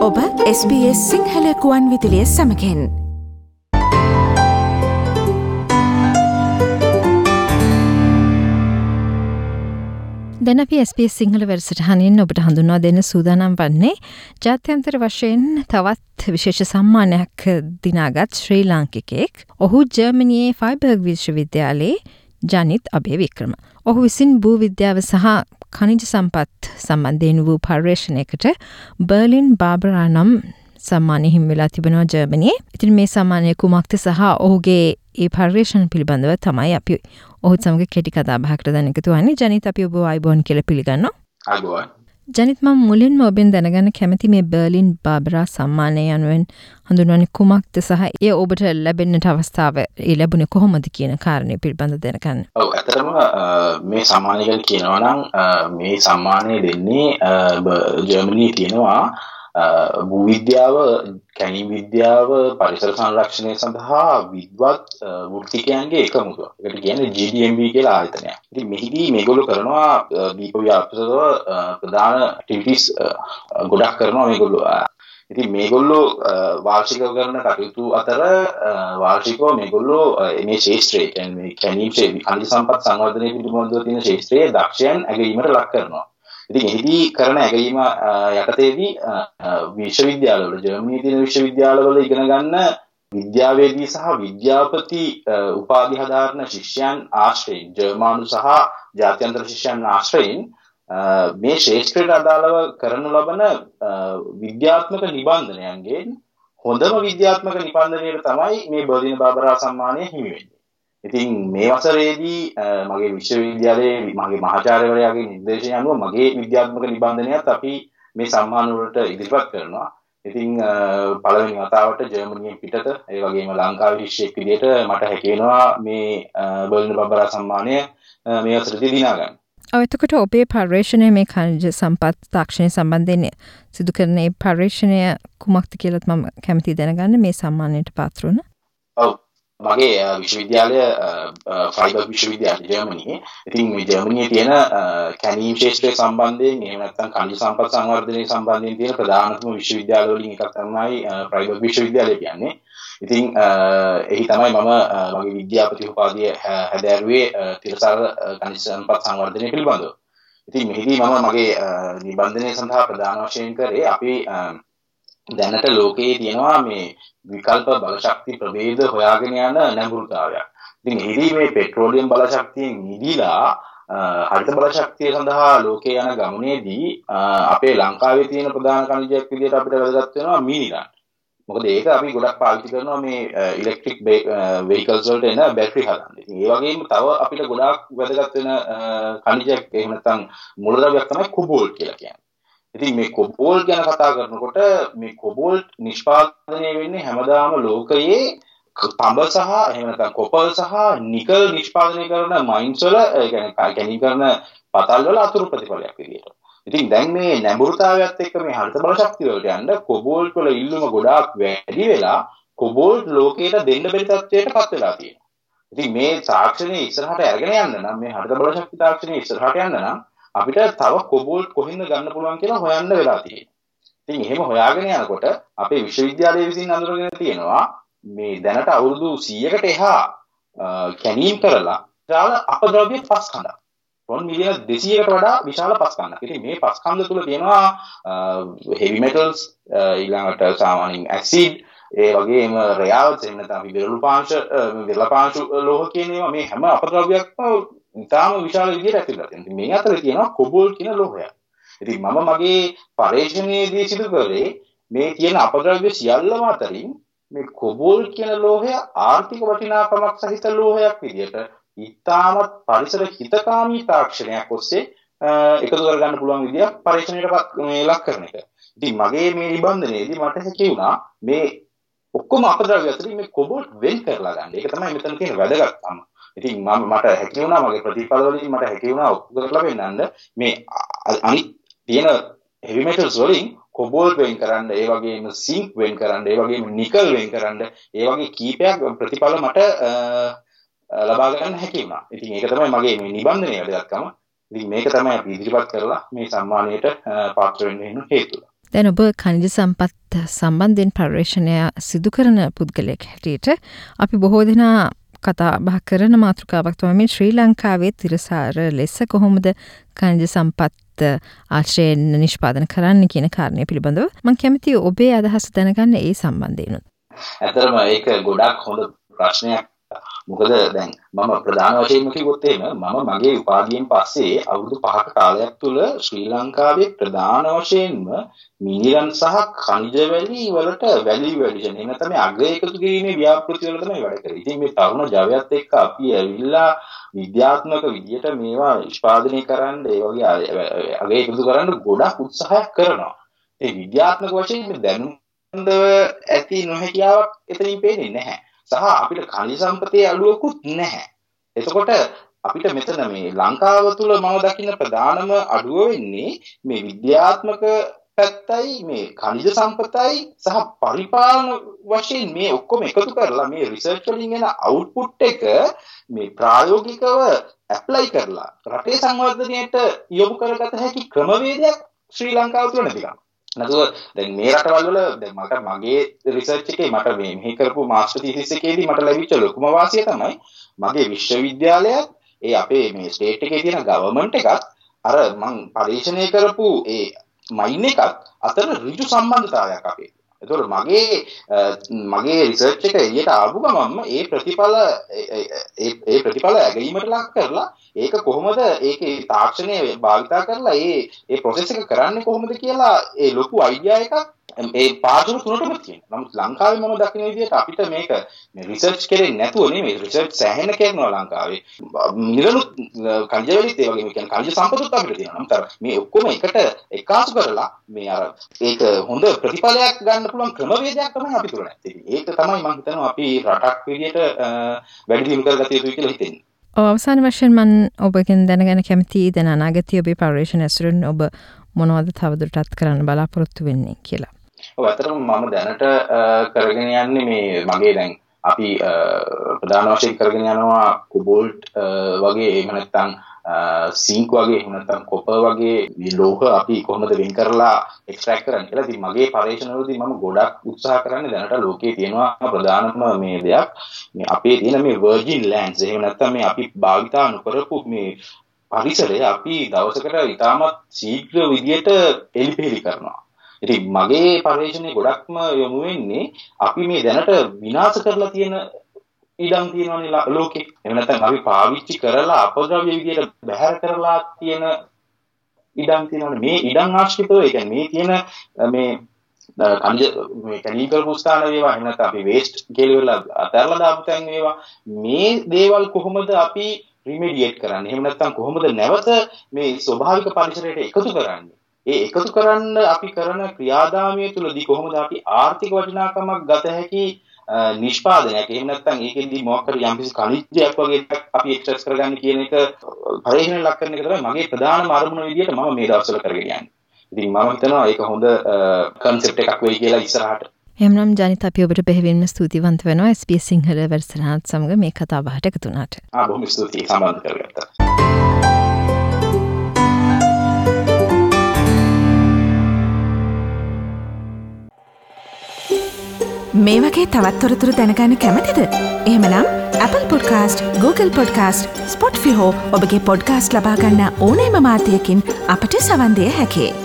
ඔබ SBS සිංහල කුවන් විදුලිය සමගින් දැන් අපි SBS සිංහල වැඩසටහනින් ඔබට හඳුන්වා දෙන්න සූදානම් වන්නේ ජාත්‍යන්තර වශයෙන් තවත් විශේෂ සම්මානයක් දිනාගත් ශ්‍රී ලාංකිකයෙක්. ඔහු ජර්මනියේ ෆ්‍රයිබර්ග් විශ්වවිද්‍යාලයේ ජනිත් අබේවික්‍රම. ඔහු විසින් භූ විද්‍යාව සහ खनिज संपත් සම්බන්ධයෙන් වූ පර්යේෂණයකට බර්ලින් බාබරා නම් සම්මානය හිමි වෙලා තිබෙනවා ජර්මනියේ. ඉතින් මේ සම්මානය කුමක්ද සහ ඔහුගේ ඒ පර්යේෂණ පිළිබඳව තමයි අපි ඔහුත් සමග කෙටි කතා බහකට දැන් එකතු වෙන්නේ. ජනිත් අපි ඔබ ආයිබෝන් කියලා පිළිගන්නවා. ආයිබෝන්. ජනිත් මම මුලින්ම ඔබෙන් දැනගන්න කැමති මේ බර්ලින් බාබරා සම්මානය යනුවෙන් හඳුන්වන්නේ කුමක්ද සහ ඒ ඔබට ලැබෙන්නට අවස්ථාව ලැබුණේ කොහොමද කියන කාරණේ පිළිබඳව දැනගන්න. ඔව් ඇත්තටම මේ සම්මානය ගැන කියනවා නම් මේ සම්මානය දෙන්නේ ජර්මනියේ තියෙනවා භූ විද්‍යාව, කැණීම් විද්‍යාව, පරිසර සංරක්ෂණය සඳහා විද්වත් වෘත්තිකයන්ගේ එකමුතුවක්. ඒකට කියන්නේ GDMB කියලා ආයතනයක්. ඉතින් මෙහිදී මේගොල්ලෝ කරනවා දීප ව්‍යාපෘතව ප්‍රධාන ඇක්ටිවිටීස් ගොඩක් කරනවා මේගොල්ලෝ. ඉතින් මේගොල්ලෝ වාර්ෂිකව කරන කටයුතු අතර වාර්ෂිකව මේගොල්ලෝ මේ ශාස්ත්‍රයේ කියන්නේ කැණීම් ශාස්ත්‍රයේ සම්පත් සංවර්ධනය පිළිබඳව තියෙන ශාස්ත්‍රයේ දක්ෂයන් ඇගීමට ලක් කරනවා. ඉතින් එහිදී කරන ඇගීම යටතේදී විශ්වවිද්‍යාලවල ජර්මනියේ තියෙන විශ්වවිද්‍යාලවල ඉගෙන ගන්න විද්‍යාවේදී සහ විද්‍යාපති උපාධි හදාරන ශිෂ්‍යයන් ආශ්‍රයෙන් ජර්මානු සහ ජාත්‍යන්තර ශිෂ්‍යයන් ආශ්‍රයෙන් මේ ශාස්ත්‍රයට අදාළව කරනු ලබන විද්‍යාත්මක නිබන්ධනයන්ගෙන් හොඳම විද්‍යාත්මක නිබන්ධනයට තමයි මේ බර්ලින් බාබරා සම්මානය හිමි වෙන්නේ. ඉතින් මේ වසරේදී මගේ විශ්වවිද්‍යාලයේ මගේ මහාචාර්යවරයාගේ නිර්දේශය අනුව මගේ විද්‍යාත්මක නිබන්ධනයත් අපි මේ සම්මාන වලට ඉදිරිපත් කරනවා. ඉතින් පළවෙනි වතාවට ජර්මනියෙන් පිටත ඒ වගේම ලංකාවේ ශිෂ්‍යෙක් විදිහට මට හැකි වෙනවා මේ බර්ලින් බාබරා සම්මානය මේ වසරේදී දිනා ගන්න. එතකොට ඔබේ පර්යේෂණය මේ ඛනිජ සම්පත් තාක්ෂණය සම්බන්ධයෙන් සිදු කරන ඒ පර්යේෂණය කුමක්ද කියලාත් මම කැමතියි දැනගන්න මේ සම්මානයට පාත්‍ර වුණ. ඔව් මගේ විශ්වවිද්‍යාලය ෆ්‍රයිබර්ග් විශ්වවිද්‍යාලය ජර්මනියේ. ඉතින් මේ ජර්මනියේ තියෙන කැණීම් ක්ෂේත්‍රය සම්බන්ධයෙන් එහෙම නැත්නම් ඛනිජ සම්පත් සංවර්ධනය සම්බන්ධයෙන් තියෙන ප්‍රධානතම විශ්වවිද්‍යාල වලින් එකක් තමයි ෆ්‍රයිබර්ග් විශ්වවිද්‍යාලය කියන්නේ. ඉතින් එහි තමයි මම මගේ විද්‍යාපති උපාධිය හැදෑරුවේ තිරසාර ඛනිජ සම්පත් සංවර්ධනය පිළිබඳව. ඉතින් මෙහිදී මම මගේ නිබන්ධනය සඳහා ප්‍රධාන වශයෙන් කරේ අපි දැනට ලෝකයේ තියෙනවා මේ විකල්ප බලශක්ති ප්‍රභේද හොයාගෙන යන නැඹුරුතාවයක්. ඉතින් එහිදී මේ පෙට්‍රෝලියම් බලශක්තියෙන් මිදලා හරිත බලශක්තිය සඳහා ලෝකයේ යන ගමනේදී අපේ ලංකාවේ තියෙන ප්‍රධාන ඛනිජයක් විදිහට අපිට වැදගත් වෙනවා මීනිරන්. මොකද ඒක අපි ගොඩක් පාවිච්චි කරනවා මේ ඉලෙක්ට්‍රික් වෙහිකල්ස් වලට එන බැටරි හදන්න. ඉතින් ඒ වගේම තව අපිට ගොඩක් වැදගත් වෙන ඛනිජයක් එහෙම නැත්නම් මූලද්‍රව්‍යයක් තමයි කොබෝල්ට් කියලා කියන්නේ. ඉතින් මේ කොබෝල්ට් ගැන කතා කරනකොට මේ කොබෝල්ට් නිෂ්පාදනය වෙන්නේ හැමදාම ලෝකයේ තඹ සහ එහෙම නැත්නම් කොපර් සහ නිකල් නිෂ්පාදනය කරන මයින්ස් වල يعني කැණීම් කරන පතල් වල අතුරු ප්‍රතිඵලයක් විදියට. ඉතින් දැන් මේ නැඹුරුතාවයත් එක්ක මේ හරිත බලශක්තිය වලට යන්න කොබෝල්ට් වල ඉල්ලුම ගොඩාක් වැඩි වෙලා කොබෝල්ට් ලෝකයට දෙන්න බැරි තත්ත්වයකටපත් වෙලා තියෙනවා. ඉතින් මේ තාක්ෂණය ඉස්සරහට අරගෙන යන්න නම් මේ හරිත බලශක්ති තාක්ෂණය ඉස්සරහට යන්න නම් අපිට තව කොබෝල්ට් කොහෙන්ද ගන්න පුළුවන් කියලා හොයන්න වෙලා තියෙනවා. ඉතින් එහෙම හොයාගෙන යනකොට අපේ විශ්වවිද්‍යාලය විසින් අඳුරගෙන තියෙනවා මේ දැනට අවුරුදු 100කට එහා කැණීම් කරලා විශාල අපද්‍රව්‍ය පස් කඳක්. ටොන් මිලියන 200කට වඩා විශාල පස් කඳක්. ඉතින් මේ පස් කඳ තුල තියෙනවා heavy metals ඊළඟට සාමාන්‍යයෙන් ඇසිඩ් ඒ වගේම රයාවර්ස් එහෙම නැත්නම් විරලපාංශ ලෝහ කියන ඒවා මේ හැම අපද්‍රව්‍යයක්ම ඉතාම විශාල විදිහට ඇතුළත් වෙනවා. මේ අතරේ තියෙනවා කොබෝල්ට් කියන ලෝහය. ඉතින් මම මගේ පරීක්ෂණයේදී සිදු කරේ මේ තියෙන අපද්‍රව්‍ය සියල්ලම අතරින් මේ කොබෝල්ට් කියන ලෝහය ආර්ථික වටිනාකමක් සහිත ලෝහයක් විදිහට ඉතාමත් පරිසර හිතකාමී තාක්ෂණයක් ඔස්සේ එකතු කරගන්න පුළුවන් විදිහක් පරීක්ෂණයකට මේ ලක් කරන එක. ඉතින් මගේ මේ නිබන්ධනයේදී මට හැකි වුණා මේ ඔක්කොම අපද්‍රව්‍ය අතරින් මේ කොබෝල්ට් වෙන් කරලා ගන්න. ඒක තමයි මෙතන තියෙන වැදගත්කම. ඉතින් මට හැකි වුණා මගේ ප්‍රතිඵල වලින් මට හැකි වුණා ඔක්කො කරලා පෙන්නන්න මේ අනිත් තියෙන heavy metals වලින් කොබෝල්ට් වෙන් කරන්න, ඒ වගේම සින්ක් වෙන් කරන්න, ඒ වගේම නිකල් වෙන් කරන්න, ඒ වගේ කීපයක් ප්‍රතිඵල මට ලබා ගන්න හැකි වුණා. ඉතින් ඒක තමයි මගේ මේ නිබන්ධනයේ වැදගත්කම. ඉතින් මේක තමයි අපි ඉදිරිපත් කරලා මේ සම්මානයට පාත්‍ර වෙන්න හේතුව. දැන් ඔබ ඛනිජ සම්පත් සම්බන්ධයෙන් පර්යේෂණය සිදු කරන පුද්ගලයෙක් හැටියට අපි බොහෝ දෙනා කතා බහ කරන මාතෘකාවක් තමයි ශ්‍රී ලංකාවේ තිරසාර ලෙස කොහොමද ඛනිජ සම්පත් ආශ්‍රයෙන් නිෂ්පාදන කරන්න කියන කාරණය පිළිබඳව මම කැමතියි ඔබේ අදහස දැනගන්න ඒ සම්බන්ධයෙන්. ඇත්තටම ඒක ගොඩක් හොඳ ප්‍රශ්නයක්. මොකද දැන් මම ප්‍රධාන වශයෙන්ම කිව්වොත් එහෙම මම මගේ උපාධියෙන් පස්සේ අවුරුදු 5ක කාලයක් තුල ශ්‍රී ලංකාවේ ප්‍රධාන වශයෙන්ම මිනිරන් සහ ඛනිජ වැලි වලට වැලියු ඇඩිෂන් එහෙම තමයි අගය එකතු කිරීමේ ව්‍යාපෘති වල තමයි වැඩ කරේ. ඉතින් මේ තරුණ ජවයත් එක්ක අපි ඇවිල්ලා විද්‍යාත්මක විදියට මේවා නිෂ්පාදනය කරන්න ඒ වගේ අගය එකතු කරන්න ගොඩක් උත්සාහයක් කරනවා. ඒ විද්‍යාත්මක වශයෙන් දැනුම් ඇති නොහැකියාවක් එතනින් පේන්නේ නැහැ. සහ අපිට ඛනිජ සම්පතේ අඩුවකුත් නැහැ. එතකොට අපිට මෙතන මේ ලංකාව තුල මම දකින්න ප්‍රධානම අඩුව වෙන්නේ මේ විද්‍යාත්මක පැත්තයි මේ ඛනිජ සම්පතයි සහ පරිපාලන වශයෙන් මේ ඔක්කොම එකතු කරලා මේ රිසර්ච් වලින් එන අවුට්පුට් එක මේ ප්‍රායෝගිකව ඇප්ලයි කරලා රටේ සංවර්ධනයට යොමු කරගත හැකි ක්‍රමවේදයක් ශ්‍රී ලංකාව තුල නැතිකම. නැතුව දැන් මේ රටවල් වල දැන් මට මගේ රිසර්ච් එකේ මට මේ මෙහි කරපු මාස්ටර් තීසිස් එකේදී මට ලැබිච්ච ලොකුම වාසිය තමයි මගේ විශ්වවිද්‍යාලයත් ඒ අපේ මේ ස්ටේට් එකේ තියෙන ගවර්න්මන්ට් එකත් අර මං පරීක්ෂණය කරපු ඒ මයින් එකත් අතර ඍජු සම්බන්ධතාවයක් අපේ. ඒතකොට මගේ රිසර්ච් එක එළියට ආපු ගමන්ම ඒ ප්‍රතිඵල ඇගීමට ලක් කරලා ඒක කොහොමද ඒකේ තාක්ෂණය භාවිතා කරලා ඒ ප්‍රොසෙස් එක කරන්නේ කොහොමද කියලා ඒ ලොකු අයිඩියා එකක් ඒ පාඩුව තුනටම තියෙනවා. නමුත් ලංකාවේ මම දකින විදිහට අපිට මේක මේ රිසර්ච් කරේ නැතුව නෙමෙයි රිසර්ච් සෑහෙන කරනවා ලංකාවේ. නිරනුත් ඛනිජ වලිත් ඒ වගේම කියන්නේ ඛනිජ සම්පතත් අපිට තියෙනවා. නමුත් මේ ඔක්කොම එකට එකාසු කරලා මේ අර ඒක හොඳ ප්‍රතිඵලයක් ගන්න පුළුවන් ක්‍රමවේදයක් තමයි අපි තුල නැත්තේ. ඒක තමයි මම හිතනවා අපි රටක් විදියට වැඩි දියුණු කරගත යුතුයි කියලා හිතෙන්නේ. අවසාන වශයෙන් මම ඔබගෙන් දැනගන්න කැමතියි දැන් අනාගතයේ ඔබේ පර්යේෂණ ඇසුරෙන් ඔබ මොනවද තවදුරටත් කරන්න බලාපොරොත්තු වෙන්නේ කියලා. ඔව් ඇත්තටම මම දැනට කරගෙන යන්නේ මේ මගේ දැන් අපි ප්‍රධාන වශයෙන් කරගෙන යනවා කොබෝල්ට් වගේ එහෙම නැත්නම් සිංක් වගේ එහෙම නැත්නම් කොපර් වගේ මේ ලෝහ අපි කොහොමද වෙන් කරලා එක්ස්ට්‍රැක්ට් කරන්නේ කියලා. ඉතින් මගේ පරීක්ෂණවලදී මම ගොඩක් උත්සාහ කරන්නේ දැනට ලෝකයේ තියෙනවා ප්‍රධානම මේ දෙයක් මේ අපේ තියෙන මේ වර්ජින් ලෑන්ඩ්ස් එහෙම නැත්නම් මේ අපි භාවිතා නොකරපු මේ පරිසරය අපි දවසකට ඉතාමත් ශීඝ්‍ර විදියට එලිපෙහෙලි කරනවා. ඉතින් මගේ පරිශ්‍රණයේ ගොඩක්ම යොමු වෙන්නේ අපි මේ දැනට විනාශ කරලා තියෙන ඉඩම් තියෙනවානේ ලෝකේ. එහෙම නැත්නම් අපි පාවිච්චි කරලා අපද්‍රව්‍ය විදියට බැහැර කරලා තියෙන ඉඩම් තියෙනවානේ. මේ ඉඩම් ආශ්‍රිතව ඒ කියන්නේ මේ තියෙන මේ ඛනිජ මේ කෙමිකල් පුස්තකාල වේවා එහෙම නැත්නම් අපි වේස්ට් කියලා අතහැරලා දාපු තැන් වේවා මේ දේවල් කොහොමද අපි රිමෙඩියේට් කරන්නේ? එහෙම නැත්නම් කොහොමද නැවත මේ ස්වභාවික පරිසරයට එකතු කරන්නේ? ඒ එකතු කරන්න අපි කරන ක්‍රියාදාමය තුළදී කොහොමද අපි ආර්ථික වටිනාකමක් ගත හැකි නිෂ්පාදනයක් එහෙම නැත්නම් ඒකෙන්දී මොකක් හරි යම්කිසි ඛනිජයක් වගේ එකක් අපි එක්ස්ට්‍රැක්ට් කරගන්න කියන එක පරිශීලනය ලක් කරන එක තමයි මගේ ප්‍රධානම අරමුණ විදියට මම මේ දවස්වල කරගෙන යන්නේ. ඉතින් මම හිතනවා ඒක හොඳ කන්සෙප්ට් එකක් වෙයි කියලා ඉස්සරහට. එහෙනම් ජනිත අපි ඔබට බෙහෙවින්ම ස්තුතිවන්ත වෙනවා SBS සිංහල වැඩසටහනත් සමග මේ කතා බහට එකතු වුණාට. බොහොම ස්තුතියි සම්බන්ධ කරගත්තා. මේ වගේ තවත් තොරතුරු දැනගන්න කැමතිද? එහෙමනම් Apple Podcast, Google Podcast, Spotify හෝ ඔබගේ podcast ලබා ගන්න ඕනෑම මාධ්‍යයකින් අපට සවන් දිය හැකියි.